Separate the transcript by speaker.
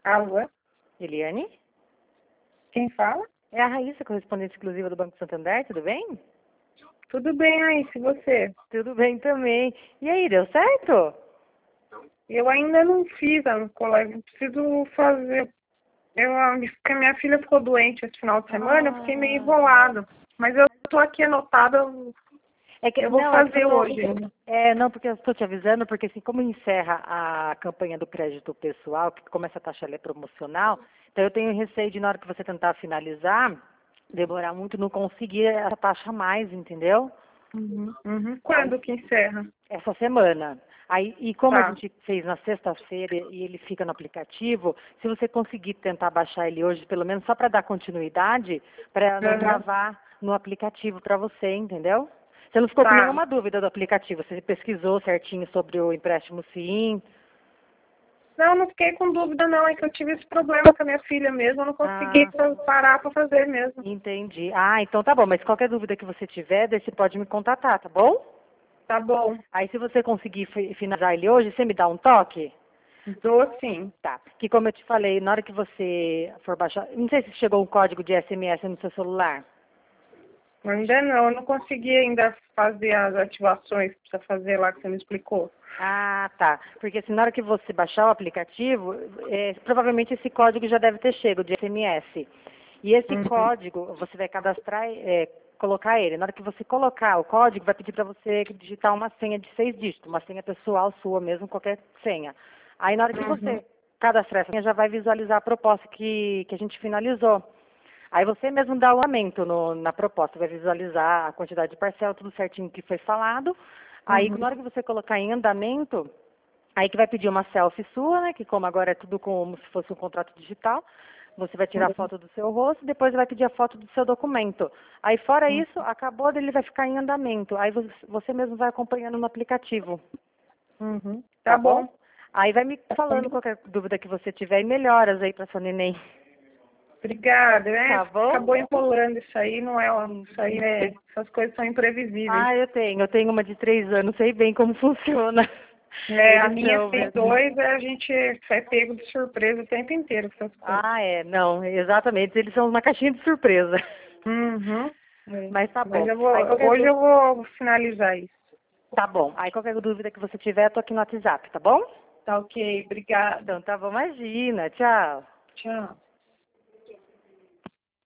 Speaker 1: Alô?
Speaker 2: Eliane?
Speaker 1: Quem fala?
Speaker 2: É a Raíssa, correspondente exclusiva do Banco Santander, tudo bem?
Speaker 1: Tudo bem, Raíssa, e você?
Speaker 2: Tudo bem também. E aí, deu certo?
Speaker 1: Eu ainda não fiz, colega. Eu preciso fazer. Porque minha filha ficou doente esse final de semana, eu fiquei meio enrolada. Mas eu tô aqui anotada, eu vou fazer hoje.
Speaker 2: Não, porque eu estou te avisando, porque assim, como encerra a campanha do crédito pessoal, que começa a taxa promocional, então eu tenho receio de, na hora que você tentar finalizar, demorar muito, não conseguir essa taxa a mais, entendeu?
Speaker 1: Uhum. Quando que encerra?
Speaker 2: Essa semana. Aí, e como a
Speaker 1: Tá.
Speaker 2: gente fez na sexta-feira e ele fica no aplicativo, se você conseguir tentar baixar ele hoje, pelo menos só para dar continuidade, para não travar no aplicativo para você, entendeu? Você não ficou com
Speaker 1: Tá.
Speaker 2: nenhuma dúvida do aplicativo? Você pesquisou certinho sobre o empréstimo Sim?
Speaker 1: Não fiquei com dúvida não, é que eu tive esse problema com a minha filha mesmo, eu não consegui parar para fazer mesmo.
Speaker 2: Entendi. Ah, então tá bom, mas qualquer dúvida que você tiver, daí você pode me contatar, tá bom?
Speaker 1: Tá bom.
Speaker 2: Aí se você conseguir finalizar ele hoje, você me dá um toque?
Speaker 1: Dou sim.
Speaker 2: Tá. Que como eu te falei, na hora que você for baixar, não sei se chegou um código de SMS no seu celular.
Speaker 1: Ainda não, eu não consegui ainda fazer as ativações que precisa fazer lá que você me explicou.
Speaker 2: Ah, tá. Porque assim, na hora que você baixar o aplicativo, provavelmente esse código já deve ter chego de SMS. E esse código, você vai cadastrar, colocar ele. Na hora que você colocar o código, vai pedir para você digitar uma senha de 6 dígitos, uma senha pessoal sua mesmo, qualquer senha. Aí na hora que você cadastrar essa senha, já vai visualizar a proposta que a gente finalizou. Aí você mesmo dá o aumento na proposta, vai visualizar a quantidade de parcela, tudo certinho que foi falado. Aí, na hora que você colocar em andamento, aí que vai pedir uma selfie sua, né? Que como agora é tudo como se fosse um contrato digital, você vai tirar a foto do seu rosto, depois vai pedir a foto do seu documento. Aí, fora isso, acabou, ele vai ficar em andamento. Aí você mesmo vai acompanhando no aplicativo.
Speaker 1: Tá bom.
Speaker 2: Aí vai me falando qualquer dúvida que você tiver e melhoras aí para sua neném.
Speaker 1: Obrigada, né?
Speaker 2: Tá bom?
Speaker 1: Acabou enrolando isso aí, não é, isso aí essas coisas são imprevisíveis.
Speaker 2: Ah, eu tenho uma de 3 anos, sei bem como funciona.
Speaker 1: A minha tem 2, a gente é pego de surpresa o tempo inteiro com essas coisas.
Speaker 2: Ah, não, exatamente, eles são uma caixinha de surpresa. Mas tá bom.
Speaker 1: Mas hoje eu vou finalizar isso.
Speaker 2: Tá bom, aí qualquer dúvida que você tiver, eu tô aqui no WhatsApp, tá bom?
Speaker 1: Tá ok, obrigada.
Speaker 2: Então tá bom, imagina, tchau.
Speaker 1: Tchau.